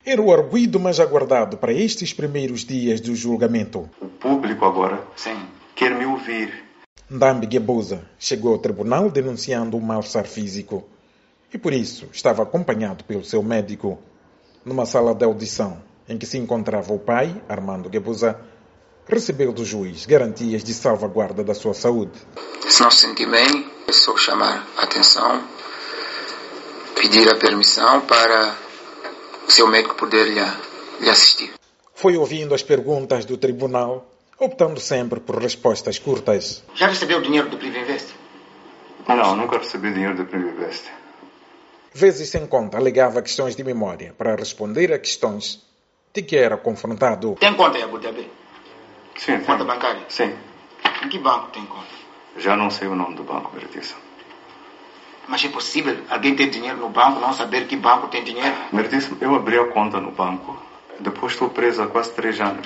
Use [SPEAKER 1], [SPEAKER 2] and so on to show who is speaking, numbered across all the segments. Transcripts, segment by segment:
[SPEAKER 1] Era o arguido mais aguardado para estes primeiros dias do julgamento.
[SPEAKER 2] O público agora, sim, quer me ouvir.
[SPEAKER 1] Ndambi Gebuza chegou ao tribunal denunciando um mal-estar físico e por isso estava acompanhado pelo seu médico. Numa sala de audição em que se encontrava o pai, Armando Gebuza, recebeu do juiz garantias de salvaguarda da sua saúde.
[SPEAKER 3] Se não se sentir bem, é só chamar a atenção, pedir a permissão para o seu médico poder lhe assistir.
[SPEAKER 1] Foi ouvindo as perguntas do tribunal, optando sempre por respostas curtas.
[SPEAKER 3] Já recebeu o dinheiro do Privinvest?
[SPEAKER 2] Não, nunca recebi dinheiro do Privinvest.
[SPEAKER 1] Vezes sem conta alegava questões de memória para responder a questões de que era confrontado.
[SPEAKER 3] Tem conta em Abu Dhabi?
[SPEAKER 2] Sim,
[SPEAKER 3] conta bancária?
[SPEAKER 2] Sim.
[SPEAKER 3] Em que banco tem conta?
[SPEAKER 2] Já não sei o nome do banco, Meritíssimo.
[SPEAKER 3] Mas é possível alguém ter dinheiro no banco, não saber que banco tem dinheiro?
[SPEAKER 2] Meritíssimo, eu abri a conta no banco. Depois estou preso há quase 3 anos.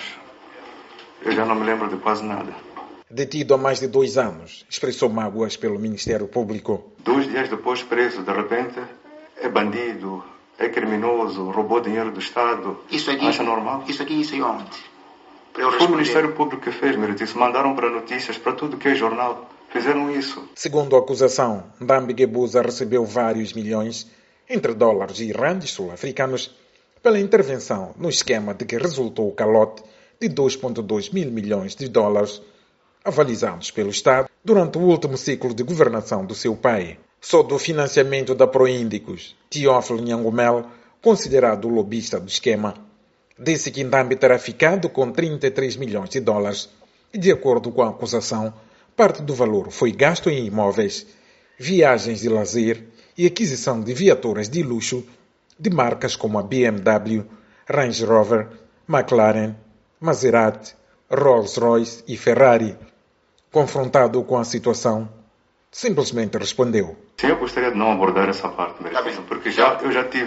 [SPEAKER 2] Eu já não me lembro de quase nada.
[SPEAKER 1] Detido há mais de 2 anos, expressou mágoas pelo Ministério Público.
[SPEAKER 2] 2 dias depois preso, de repente, é bandido, é criminoso, roubou dinheiro do Estado.
[SPEAKER 3] Isso aqui,
[SPEAKER 2] acha normal?
[SPEAKER 3] Isso aqui onde?
[SPEAKER 2] Foi o Ministério Público que fez, Meritíssimo. Mandaram para notícias, para tudo que é jornal. Fizeram isso.
[SPEAKER 1] Segundo a acusação, Ndambi Gebuza recebeu vários milhões, entre dólares e randes sul-africanos, pela intervenção no esquema de que resultou o calote de 2,2 mil milhões de dólares, avalizados pelo Estado durante o último ciclo de governação do seu pai. Só do financiamento da Proíndicos, Teófilo Nhangumel, considerado o lobista do esquema, disse que Ndambi terá ficado com 33 milhões de dólares e, de acordo com a acusação, parte do valor foi gasto em imóveis, viagens de lazer e aquisição de viaturas de luxo de marcas como a BMW, Range Rover, McLaren, Maserati, Rolls-Royce e Ferrari. Confrontado com a situação, simplesmente respondeu:
[SPEAKER 2] Sim, eu gostaria de não abordar essa parte, Meritíssimo, porque eu já tive,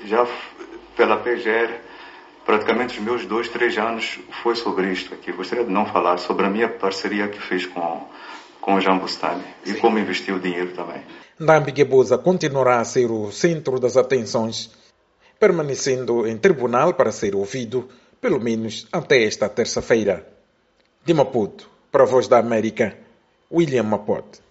[SPEAKER 2] pela PGR, praticamente os meus 2, 3 anos foi sobre isto aqui. Gostaria de não falar sobre a minha parceria que fiz com o Jean Bustani e como investi o dinheiro também.
[SPEAKER 1] Ndambi Gebuza continuará a ser o centro das atenções, permanecendo em tribunal para ser ouvido, pelo menos até esta terça-feira. De Maputo, para a Voz da América, William Mapote.